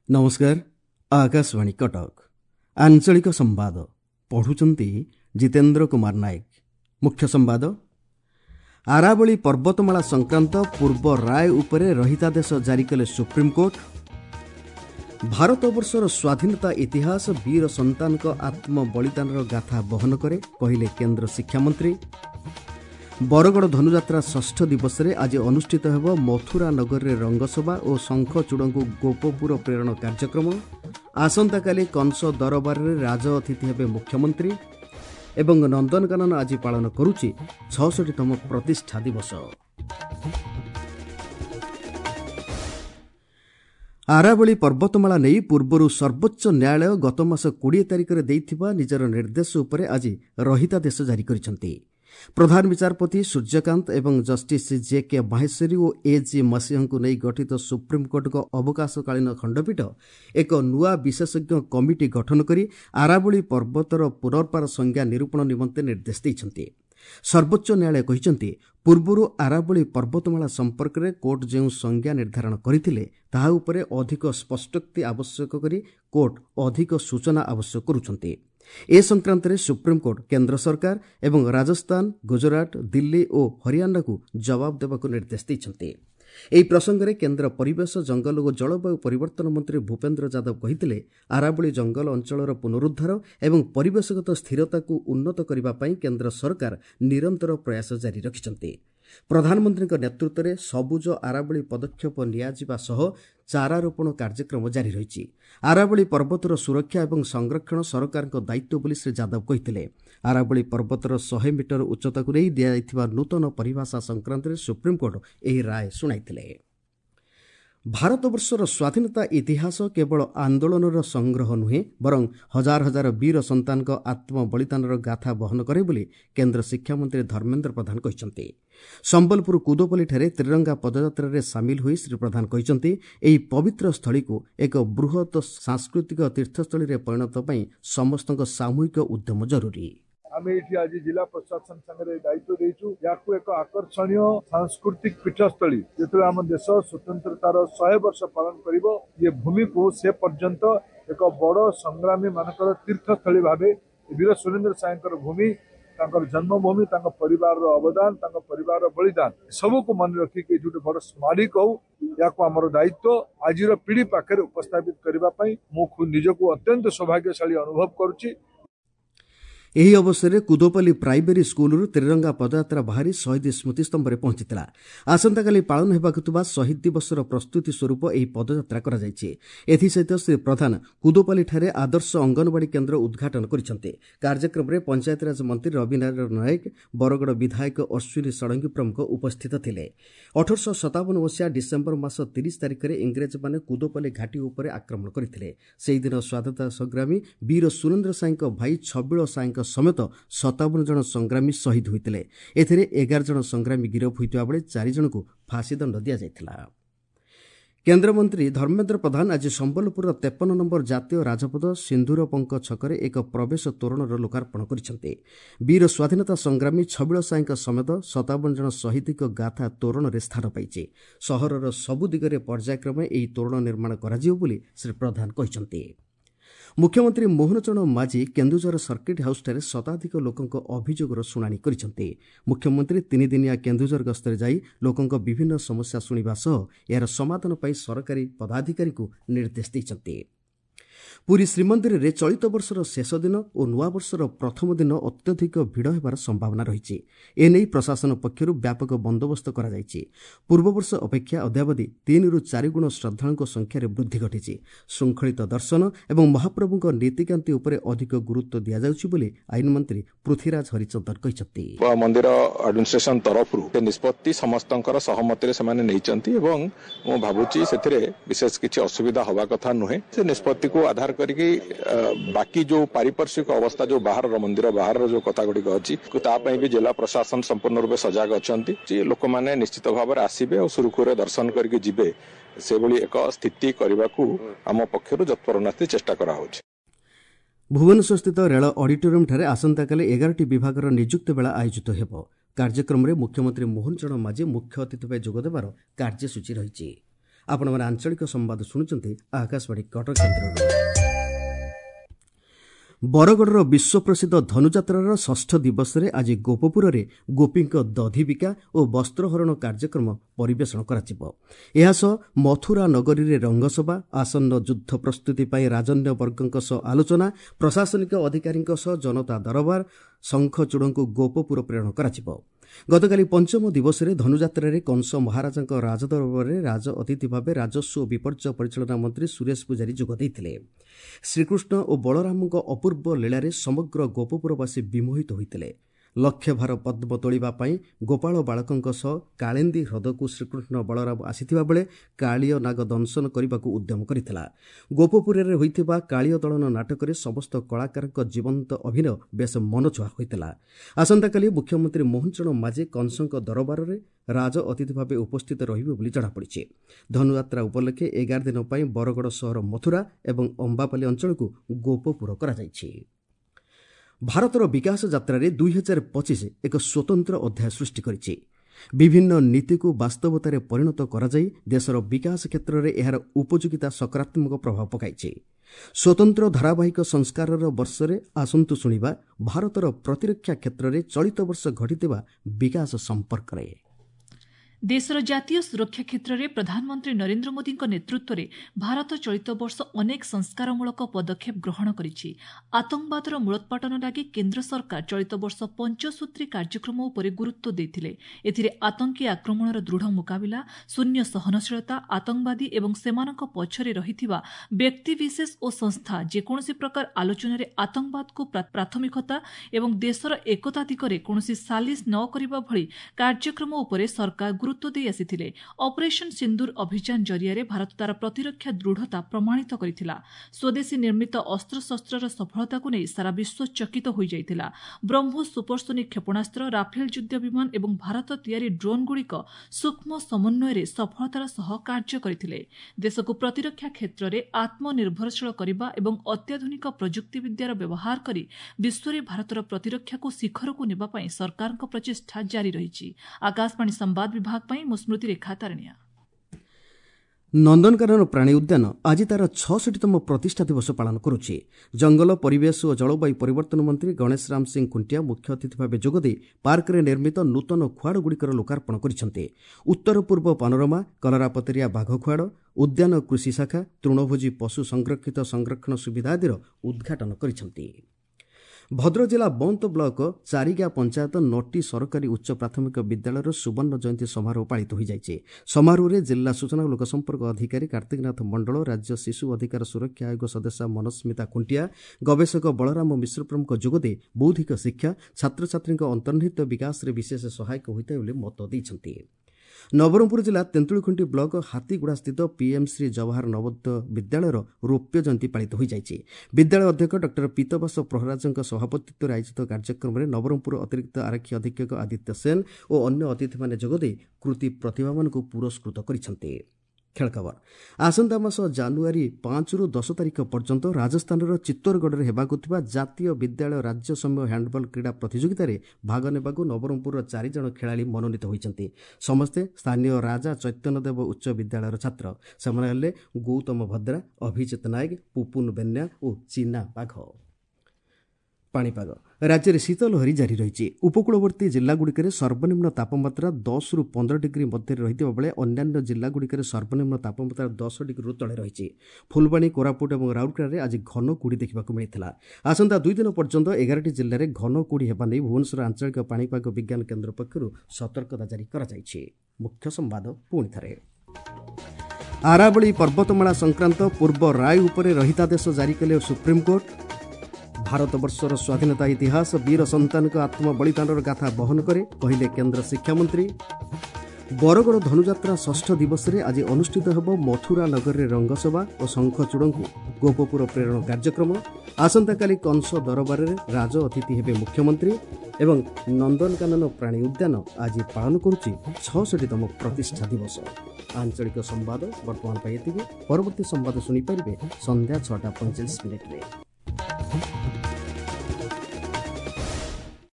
नमस्कार आकाशवाणी कटक आंचलिक संवाद पढ़ुचंती जितेन्द्र कुमार नायक। मुख्य संवाद आरावली पर्वतमाला संक्रांत पूर्व राय उपरे रहितादेश जारी कले सुप्रीमकोर्ट। भारतवर्षर स्वाधीनता इतिहास वीर संतान आत्म बलिदान गाथा बहन करे कहले केन्द्र शिक्षामंत्री। बरगड़ धनुजात्रा षष्ठ दिवस में आज अनुष्ठित हेब मथुरा नगर में रंगसभा और शंखचूड़ को गोपपुर प्रेरण कार्यक्रम। आसंताकाली कंस दरबार में राज अतिथि हेबे मुख्यमंत्री एवं नंदनकानन आज पालन करुछि 66तम प्रतिष्ठा दिवस। आरावली पर्वतमाला नहीं पूर्वर सर्वोच्च न्यायालय गत मास 20 तारिख में देइथिबा निजर निर्देश उपरे आज रहितादेश जारी करिसंती। प्रधान विचारपति सूर्यकांत एवं जस्टिस जे.के. माहेश्वरी और ए.जी. मसीह को नहीं गठित सुप्रीमकोर्ट को अवकाशकालीन खंडपीठ एक नुआ विशेषज्ञ कमिटी गठन करी आरावली पर्वतर पुनर्बार संज्ञा निरूपण निमंते निर्देश देइछंती। सर्वोच्च न्यायालय कहिसंती पूर्वरु आरावली पर्वतमाला संपर्क में कोर्ट जो संज्ञा निर्धारण करथिले ताहा उपरे अधिक स्पष्टोक्ति आवश्यक करी कोर्ट अधिक सूचना आवश्यक करुछंती। ए संक्रांत में सुप्रीमकोर्ट केन्द्र सरकार एवं राजस्थान, गुजरात, दिल्ली और हरियाणा को जवाब देवाक निर्देश देइछंती। एही प्रसंग में केन्द्र परिवेश, जंगल और जलवायु परिवर्तन मंत्री भूपेन्द्र यादव कहिथिले आरावली जंगल अंचलर पुनरुद्धार एवं परिवेशगत स्थिरता को उन्नत करने पर केन्द्र सरकार निरंतर प्रयास जारी रखिछंती। प्रधानमंत्री नेतृत्व में सबुज आरावली पदक्षेप नियाजिबा सह चारारोपण कार्यक्रम जारी रही। आरावली पर्वतर सुरक्षा एवं संरक्षण सरकार दायित्व बोली श्री यादव कहिथिले। आरावली पर्वतर 100 मीटर उच्चता को नहीं दिया नूतन परिभाषा संक्रांत में सुप्रीमकोर्ट यह राय शुणाइथिले। भारतवर्षर स्वाधीनता इतिहास केवल आंदोलन संग्रह नुहे बरं हजार हजार वीर संतान आत्म बलिदान गाथा बहन करे बोली केन्द्र शिक्षामंत्री धर्मेन्द्र प्रधान कहिसंती। संबलपुर कुदोपल्ली ठारे त्रिरंगा पदयात्रा रे सामिल हुई श्री प्रधान कहिसंती एही पवित्र स्थली को एक बृहत सांस्कृतिक तीर्थस्थली रे परिणत पई समस्तक सामूहिक उद्यम जरूरी। आमे इठी आज जिला प्रशासन संगे दायित्व देइछु याकू एक आकर्षणीय सांस्कृतिक पीठस्थली जेतले आम देश स्वतंत्रतार 100 वर्ष पालन करिवो ये भूमि को से पर्यंत एक बड़ संग्रामी मानकर तीर्थस्थली भाबे वीर सुरेंद्र सायकर भूमि तांकर जन्मभूमि तांकर परिवार अवदान तांकर परिवार बलिदान सब को मन रखी कि जो बड़ स्मारक हो याकू आमर दायित्व आजिर पीढ़ी पाखे उपस्थापित करने मु निजको अत्यंत सौभाग्यशाली अनुभव करुछि। ଏହି ଅବସରରେ କୁଦୋପଲ୍ଲୀ ପ୍ରାଇମେରୀ ସ୍କୁଲରୁ ତ୍ରିରଙ୍ଗା ପଦଯାତ୍ରା ବାହାରି ଶହୀଦ ସ୍ମୃତି ସ୍ତମ୍ଭରେ ପହଞ୍ଚିଥିଲା। ଆସନ୍ତାକାଲି ପାଳନ ହେବାକୁ ଥିବା ଶହୀଦ ଦିବସର ପ୍ରସ୍ତୁତି ସ୍ୱରୂପ ଏହି ପଦଯାତ୍ରା କରାଯାଇଛି। ଏଥିସହିତ ଶ୍ରୀ ପ୍ରଧାନ କୁଦୋପଲ୍ଲୀଠାରେ ଆଦର୍ଶ ଅଙ୍ଗନବାଡି କେନ୍ଦ୍ର ଉଦ୍ଘାଟନ କରିଛନ୍ତି। କାର୍ଯ୍ୟକ୍ରମରେ ପଞ୍ଚାୟତରାଜ ମନ୍ତ୍ରୀ ରବିନାରାୟଣ ନାୟକ, ବରଗଡ଼ ବିଧାୟକ ଅଶ୍ୱିନୀ ଷଡ଼ଙ୍ଗୀ ପ୍ରମୁଖ ଉପସ୍ଥିତ ଥିଲେ। 1857 ମସିହା ଡିସେମ୍ବର ମାସ 30 ତାରିଖରେ ଇଂରେଜମାନେ କୁଦୋପଲ୍ଲୀ ଘାଟି ଉପରେ ଆକ୍ରମଣ କରିଥିଲେ। ସେହିଦିନ ସ୍ୱାଧୀନତା ସଂଗ୍ରାମୀ ବୀର ସୁରେନ୍ଦ୍ର ସାଏଙ୍କ ଭାଇ ଛବିଳ ସାଏଙ୍କ समेत 57 जन संग्रामी शहीद होते। एथिरे 11 जन संग्रामी गिरफ होइतिबा बेले 4 जन को फांसी दंड दिया जायतिला। केन्द्रमंत्री धर्मेन्द्र प्रधान आज संबलपुर 53 नंबर जातीय राजपथ सिंधुरपंक छकरे एक प्रवेश तोरणर लोकार्पण करिसेंते। वीर स्वाधीनता संग्रामी छबिल साएଙ୍କ समेत 57 जन शहीदक गाथा तोरण रे स्थान पाइছে। सहरर सबु दिगरे पर्यायक्रमे एही तोरण निर्माण कराजियो बोली श्री प्रधान कहिसेंते। मुख्यमंत्री मोहन चरण माझी केन्दुझर सर्किट हाउसଠାରେ शताधिक लोकଙ୍କ अभियोगର शुणाणी କରିଛନ୍ତି। मुख्यमंत्री 3 दिनिया केन्दुझर गस्तरे जाई लोकଙ୍କ विभिन्न समस्या शुणिबा सह यार समाधान ପାଇଁ सरकारी पदाधिकारी को निर्देश ଦେଇଛନ୍ତି। पुरी श्रीमंदिर रे चलित वर्षर शेष दिन और नुआ वर्षर प्रथम दिन अत्यधिक भिड़ होबार संभावना रही। एने प्रशासन पक्षर व्यापक बंदोबस्त करा जायछि। पूर्व वर्ष अपेक्षा अद्यावधि 3 रु 4 गुण श्रद्धालुओं संख्यार वृद्धि घटी। श्रृंखलित दर्शन और महाप्रभुଙ୍କ नीतिकांति उपरे अधिक गुरुत्व दिया जाउछि बोली आईन मंत्री पृथ्वीराज हरिचंदन कहिसंती। मंदिर एडमिनिस्ट्रेशन तरफ निष्पत्ति समस्तंकर सहमति रे समाने नैचंती एवं मो भाबुची सेथिरे विशेष किछि असुविधा होबा कथा नुहे। से निष्पत्ति को आधार करके बाकी जो पारिपार्श्विक अवस्था जो बाहर मंदिर बाहर जो कथा गुड़िक अच्छी भी जिला प्रशासन संपूर्ण रूप सजग अच्छा लोक मैंने निश्चित भाव में आसबे और सुरुखुरे दर्शन करके जिबे से एक स्थिति करने को आम पक्षर जत्परनास्ति चेष्टा करा होछि। भुवनेश्वर स्थित रेल ऑडिटोरियम ठारे आसंताकाली 11टी विभागर नियुक्ति बेला आयोजित हेब। कार्यक्रम में मुख्यमंत्री मोहन चरण माझी मुख्य अतिथि भाई जोगदेवार कार्यसूची रही। ଆପଣମାନେ ଆଞ୍ଚଳିକ ସମ୍ବାଦ ଶୁଣୁଛନ୍ତି ଆକାଶବାଣୀ କଟକ କେନ୍ଦ୍ରରୁ। ବରଗଡ଼ର ବିଶ୍ୱପ୍ରସିଦ୍ଧ ଧନୁଯାତ୍ରାର ଷଷ୍ଠ ଦିବସରେ ଆଜି ଗୋପପୁରରେ ଗୋପୀଙ୍କ ଦଧିବିକା ଓ ବସ୍ତ୍ରହରଣ କାର୍ଯ୍ୟକ୍ରମ ପରିବେଷଣ କରାଯିବ। ଏହା ସହ ମଥୁରା ନଗରୀରେ ରଙ୍ଗସଭା, ଆସନ୍ନ ଯୁଦ୍ଧ ପ୍ରସ୍ତୁତି ପାଇଁ ରାଜନ୍ୟବର୍ଗଙ୍କ ସହ ଆଲୋଚନା, ପ୍ରଶାସନିକ ଅଧିକାରୀଙ୍କ ସହ ଜନତା ଦରବାର, ଶଙ୍ଖଚୂଡ଼ଙ୍କୁ ଗୋପପୁର ପ୍ରେରଣ କରାଯିବ। ଗତକାଲି ପଞ୍ଚମ ଦିବସରେ ଧନୁଯାତ୍ରାରେ କଂସ ମହାରାଜାଙ୍କ ରାଜଦରବାରରେ ରାଜ ଅତିଥି ଭାବେ ରାଜସ୍ୱ ଓ ବିପର୍ଯ୍ୟୟ ପରିଚାଳନା ମନ୍ତ୍ରୀ ସୁରେଶ ପୂଜାରୀ ଯୋଗ ଦେଇଥିଲେ। ଶ୍ରୀକୃଷ୍ଣ ଓ ବଳରାମଙ୍କ ଅପୂର୍ବ ଲୀଳାରେ ସମଗ୍ର ଗୋପପୁରବାସୀ ବିମୋହିତ ହୋଇଥିଲେ। ଲକ୍ଷଭାର ପଦ୍ମ ତୋଳିବା ପାଇଁ ଗୋପାଳ ବାଳକଙ୍କ ସହ କାଳେନ୍ଦୀ ହ୍ରଦକୁ ଶ୍ରୀକୃଷ୍ଣ ବଳରାମ ଆସିଥିବା ବେଳେ କାଳୀୟ ନାଗ ଦଂଶନ କରିବାକୁ ଉଦ୍ୟମ କରିଥିଲା। ଗୋପପୁରରେ ହୋଇଥିବା କାଳୀୟ ଦଳନ ନାଟକରେ ସମସ୍ତ କଳାକାରଙ୍କ ଜୀବନ୍ତ ଅଭିନୟ ବେଶ ମନଛୁଆଁ ହୋଇଥିଲା। ଆସନ୍ତାକାଲି ମୁଖ୍ୟମନ୍ତ୍ରୀ ମୋହନ ଚରଣ ମାଝୀ କଂସଙ୍କ ଦରବାରରେ ରାଜ ଅତିଥି ଭାବେ ଉପସ୍ଥିତ ରହିବେ ବୋଲି ଜଣାପଡ଼ିଛି। ଧନୁଯାତ୍ରା ଉପଲକ୍ଷେ 11 ଦିନ ପାଇଁ ବରଗଡ଼ ସହର ମଥୁରା ଏବଂ ଅମ୍ବାପାଲି ଅଞ୍ଚଳକୁ ଗୋପପୁର କରାଯାଇଛି। ଭାରତର ବିକାଶ ଯାତ୍ରାରେ 2025 ଏକ ସ୍ୱତନ୍ତ୍ର ଅଧ୍ୟାୟ ସୃଷ୍ଟି କରିଛି। ବିଭିନ୍ନ ନୀତିକୁ ବାସ୍ତବତାରେ ପରିଣତ କରାଯାଇ ଦେଶର ବିକାଶ କ୍ଷେତ୍ରରେ ଏହାର ଉପଯୋଗିତା ସକାରାତ୍ମକ ପ୍ରଭାବ ପକାଇଛି। ସ୍ୱତନ୍ତ୍ର ଧାରାବାହିକ ସଂସ୍କାରର ବର୍ଷରେ ଆସନ୍ତୁ ଶୁଣିବା ଭାରତର ପ୍ରତିରକ୍ଷା କ୍ଷେତ୍ରରେ ଚଳିତ ବର୍ଷ ଘଟିଥିବା ବିକାଶ ସମ୍ପର୍କରେ। ଦେଶର ଜାତୀୟ ସୁରକ୍ଷା କ୍ଷେତ୍ରରେ ପ୍ରଧାନମନ୍ତ୍ରୀ ନରେନ୍ଦ୍ର ମୋଦିଙ୍କ ନେତୃତ୍ୱରେ ଭାରତ ଚଳିତ ବର୍ଷ ଅନେକ ସଂସ୍କାରମୂଳକ ପଦକ୍ଷେପ ଗ୍ରହଣ କରିଛି। ଆତଙ୍କବାଦର ମୂଳୋତ୍ପାଟନ ଲାଗି କେନ୍ଦ୍ର ସରକାର ଚଳିତ ବର୍ଷ ପଞ୍ଚସୂତ୍ରୀ କାର୍ଯ୍ୟକ୍ରମ ଉପରେ ଗୁରୁତ୍ୱ ଦେଇଥିଲେ। ଏଥିରେ ଆତଙ୍କୀ ଆକ୍ରମଣର ଦୃଢ଼ ମୁକାବିଲା, ଶୂନ୍ୟ ସହନଶୀଳତା, ଆତଙ୍କବାଦୀ ଏବଂ ସେମାନଙ୍କ ପଛରେ ରହିଥିବା ବ୍ୟକ୍ତିବିଶେଷ ଓ ସଂସ୍ଥା ଯେକୌଣସି ପ୍ରକାର ଆଲୋଚନାରେ ଆତଙ୍କବାଦକୁ ପ୍ରାଥମିକତା ଏବଂ ଦେଶର ଏକତା ଦିଗରେ କୌଣସି ସାଲିସ ନ କରିବା ଭଳି କାର୍ଯ୍ୟକ୍ରମ ଉପରେ ସରକାର ଗୁରୁତ୍ୱ ଦେଇ ଆସିଥିଲେ। ଅପରେସନ ସିନ୍ଦୁର ଅଭିଯାନ ଜରିଆରେ ଭାରତ ତାର ପ୍ରତିରକ୍ଷା ଦୃଢ଼ତା ପ୍ରମାଣିତ କରିଥିଲା। ସ୍ୱଦେଶୀ ନିର୍ମିତ ଅସ୍ତ୍ରଶସ୍ତ୍ରର ସଫଳତାକୁ ନେଇ ସାରା ବିଶ୍ୱ ଚକିତ ହୋଇଯାଇଥିଲା। ବ୍ରହ୍ମୋସ ସୁପରସୋନିକ କ୍ଷେପଣାସ୍ତ୍ର, ରାଫେଲ ଯୁଦ୍ଧ ବିମାନ ଏବଂ ଭାରତ ତିଆରି ଡ୍ରୋନ୍ଗୁଡ଼ିକ ସୂକ୍ଷ୍ମ ସମନ୍ୱୟରେ ସଫଳତାର ସହ କାର୍ଯ୍ୟ କରିଥିଲେ। ଦେଶକୁ ପ୍ରତିରକ୍ଷା କ୍ଷେତ୍ରରେ ଆତ୍ମନିର୍ଭରଶୀଳ କରିବା ଏବଂ ଅତ୍ୟାଧୁନିକ ପ୍ରଯୁକ୍ତିବିଦ୍ୟାର ବ୍ୟବହାର କରି ବିଶ୍ୱରେ ଭାରତର ପ୍ରତିରକ୍ଷାକୁ ଶିଖରକୁ ନେବା ପାଇଁ ସରକାରଙ୍କ ପ୍ରଚେଷ୍ଟା ଜାରି ରହିଛି। ଆକାଶବାଣୀ ସମ୍ବାଦ ବିଭାଗ ପାଇଁ ମୁଁ ସ୍ମୃତି ରେଖା ତାରଣିଆ। ନନ୍ଦନକାନନ ପ୍ରାଣୀ ଉଦ୍ୟାନ ଆଜି ତାର 66ତମ ପ୍ରତିଷ୍ଠା ଦିବସ ପାଳନ କରୁଛି। ଜଙ୍ଗଲ, ପରିବେଶ ଓ ଜଳବାୟୁ ପରିବର୍ତ୍ତନ ମନ୍ତ୍ରୀ ଗଣେଶ ରାମ ସିଂ ଖୁଣ୍ଟିଆ ମୁଖ୍ୟ ଅତିଥି ଭାବେ ଯୋଗଦେଇ ପାର୍କରେ ନିର୍ମିତ ନୂତନ ଖୁଆଡ଼ଗୁଡ଼ିକର ଲୋକାର୍ପଣ କରିଛନ୍ତି। ଉତ୍ତର ପୂର୍ବ ପାନୋରମା, କଲରାପତରିଆ ବାଘ ଖୁଆଡ଼, ଉଦ୍ୟାନ କୃଷି ଶାଖା, ତୃଣଭୋଜୀ ପଶୁ ସଂରକ୍ଷଣ ସୁବିଧା ଆଦିର ଉଦ୍ଘାଟନ କରିଛନ୍ତି। ଭଦ୍ରକ ଜିଲ୍ଲା ବନ୍ତ ବ୍ଲକ ଚାରିଗାଁ ପଞ୍ଚାୟତ ନଟି ସରକାରୀ ଉଚ୍ଚ ପ୍ରାଥମିକ ବିଦ୍ୟାଳୟର ସୁବର୍ଣ୍ଣ ଜୟନ୍ତୀ ସମାରୋହ ପାଳିତ ହୋଇଯାଇଛି। ସମାରୋହରେ ଜିଲ୍ଲା ସୂଚନା ଓ ଲୋକସମ୍ପର୍କ ଅଧିକାରୀ କାର୍ତ୍ତିକନାଥ ମଣ୍ଡଳ, ରାଜ୍ୟ ଶିଶୁ ଅଧିକାର ସୁରକ୍ଷା ଆୟୋଗ ସଦସ୍ୟା ମନସ୍ମିତା ଖୁଣ୍ଟିଆ, ଗବେଷକ ବଳରାମ ମିଶ୍ର ପ୍ରମୁଖ ଯୋଗଦେଇ ବୌଦ୍ଧିକ ଶିକ୍ଷା, ଛାତ୍ରଛାତ୍ରୀଙ୍କ ଅନ୍ତର୍ନିହିତ ବିକାଶରେ ବିଶେଷ ସହାୟକ ହୋଇଥାଏ ବୋଲି ମତ ଦେଇଛନ୍ତି। ନବରଙ୍ଗପୁର ଜିଲ୍ଲା ତେନ୍ତୁଳିଖୁଣ୍ଟି ବ୍ଲକ ହାତୀଗୁଡ଼ାସ୍ଥିତ ପିଏମ୍ ଶ୍ରୀ ଜବାହର ନବୋଦୟ ବିଦ୍ୟାଳୟର ରୌପ୍ୟ ଜୟନ୍ତୀ ପାଳିତ ହୋଇଯାଇଛି। ବିଦ୍ୟାଳୟ ଅଧ୍ୟକ୍ଷ ଡକ୍ଟର ପୀତବାସ ପ୍ରହରାଜଙ୍କ ସଭାପତିତ୍ୱରେ ଆୟୋଜିତ କାର୍ଯ୍ୟକ୍ରମରେ ନବରଙ୍ଗପୁର ଅତିରିକ୍ତ ଆରକ୍ଷୀ ଅଧୀକ୍ଷକ ଆଦିତ୍ୟ ସେନ ଓ ଅନ୍ୟ ଅତିଥିମାନେ ଯୋଗଦେଇ କୃତି ପ୍ରତିଭାମାନଙ୍କୁ ପୁରସ୍କୃତ କରିଛନ୍ତି। ଖେଳ ଖବର। ଆସନ୍ତା ମାସ ଜାନୁଆରୀ 5ରୁ 10 ତାରିଖ ପର୍ଯ୍ୟନ୍ତ ରାଜସ୍ଥାନର ଚିତ୍ତୋରଗଡ଼ରେ ହେବାକୁ ଥିବା ଜାତୀୟ ବିଦ୍ୟାଳୟ ରାଜ୍ୟ ସମୂହ ହ୍ୟାଣ୍ଡବଲ୍ କ୍ରୀଡ଼ା ପ୍ରତିଯୋଗିତାରେ ଭାଗ ନେବାକୁ ନବରଙ୍ଗପୁରର 4 ଜଣ ଖେଳାଳି ମନୋନୀତ ହୋଇଛନ୍ତି। ସମସ୍ତେ ସ୍ଥାନୀୟ ରାଜା ଚୈତନ୍ୟଦେବ ଉଚ୍ଚ ବିଦ୍ୟାଳୟର ଛାତ୍ର। ସେମାନେ ହେଲେ ଗୌତମ ଭଦ୍ରା, ଅଭିଜିତ ନାୟକ, ପୁପୁନ ବେନ୍ୟା ଓ ଚିନା ବାଘ। ପାଣିପାଗ। ରାଜ୍ୟରେ ଶୀତ ଲହରୀ ଜାରି ରହିଛି। ଉପକୂଳବର୍ତ୍ତୀ ଜିଲ୍ଲାଗୁଡ଼ିକରେ ସର୍ବନିମ୍ନ ତାପମାତ୍ରା 10ରୁ 15 ଡିଗ୍ରୀ ମଧ୍ୟରେ ରହିଥିବା ବେଳେ ଅନ୍ୟାନ୍ୟ ଜିଲ୍ଲାଗୁଡ଼ିକରେ ସର୍ବନିମ୍ନ ତାପମାତ୍ରା 10 ଡିଗ୍ରୀରୁ ତଳେ ରହିଛି। ଫୁଲବାଣୀ, କୋରାପୁଟ ଏବଂ ରାଉରକେଲାରେ ଆଜି ଘନ କୁହୁଡ଼ି ଦେଖିବାକୁ ମିଳିଥିଲା। ଆସନ୍ତା 2 ଦିନ ପର୍ଯ୍ୟନ୍ତ 11ଟି ଜିଲ୍ଲାରେ ଘନ କୁହୁଡ଼ି ହେବା ନେଇ ଭୁବନେଶ୍ୱର ଆଞ୍ଚଳିକ ପାଣିପାଗ ବିଜ୍ଞାନ କେନ୍ଦ୍ର ପକ୍ଷରୁ ସତର୍କତା ଜାରି କରାଯାଇଛି। ମୁଖ୍ୟ ସମ୍ବାଦ ପୁଣିଥରେ। ଆରାବଳୀ ପର୍ବତମାଳା ସଂକ୍ରାନ୍ତ ପୂର୍ବ ରାୟ ଉପରେ ରହିତାଦେଶ ଜାରି କଲେ ସୁପ୍ରିମକୋର୍ଟ। ଭାରତବର୍ଷର ସ୍ୱାଧୀନତା ଇତିହାସ ବୀର ସନ୍ତାନଙ୍କ ଆତ୍ମବଳିଦାନର ଗାଥା ବହନ କରେ, କହିଲେ କେନ୍ଦ୍ର ଶିକ୍ଷାମନ୍ତ୍ରୀ। ବରଗଡ଼ ଧନୁଯାତ୍ରା ଷଷ୍ଠ ଦିବସରେ ଆଜି ଅନୁଷ୍ଠିତ ହେବ ମଥୁରା ନଗରରେ ରଙ୍ଗସଭା ଓ ଶଙ୍ଖଚୂଡ଼ଙ୍କୁ ଗୋପପୁର ପ୍ରେରଣ କାର୍ଯ୍ୟକ୍ରମ। ଆସନ୍ତାକାଲି କଂସ ଦରବାରରେ ରାଜ ଅତିଥି ହେବେ ମୁଖ୍ୟମନ୍ତ୍ରୀ ଏବଂ ନନ୍ଦନକାନନ ପ୍ରାଣୀ ଉଦ୍ୟାନ ଆଜି ପାଳନ କରୁଛି 66ତମ ପ୍ରତିଷ୍ଠା ଦିବସ। ଆଞ୍ଚଳିକ ସମ୍ବାଦ ବର୍ତ୍ତମାନ ପାଇଁ ଏତିକି। ପରବର୍ତ୍ତୀ ସମ୍ବାଦ ଶୁଣିପାରିବେ ସନ୍ଧ୍ୟା 6:45 ମିନିଟ୍ରେ।